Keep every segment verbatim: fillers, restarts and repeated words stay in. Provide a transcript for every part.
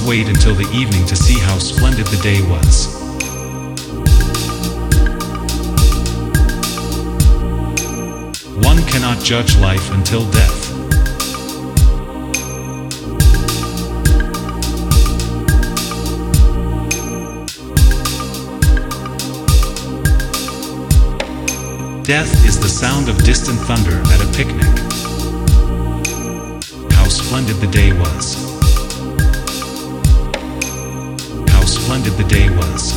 must wait until the evening to see how splendid the day was. One cannot judge life until death. Death is the sound of distant thunder at a picnic. How splendid the day was. How splendid the day was.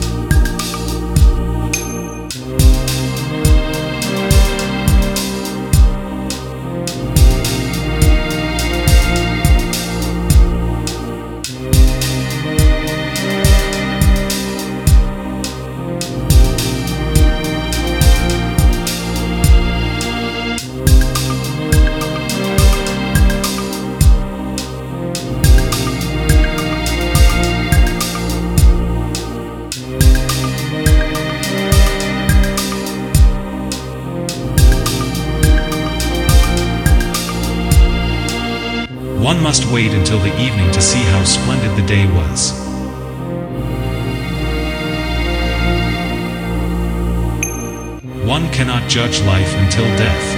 One must wait until the evening to see how splendid the day was. One cannot judge life until death.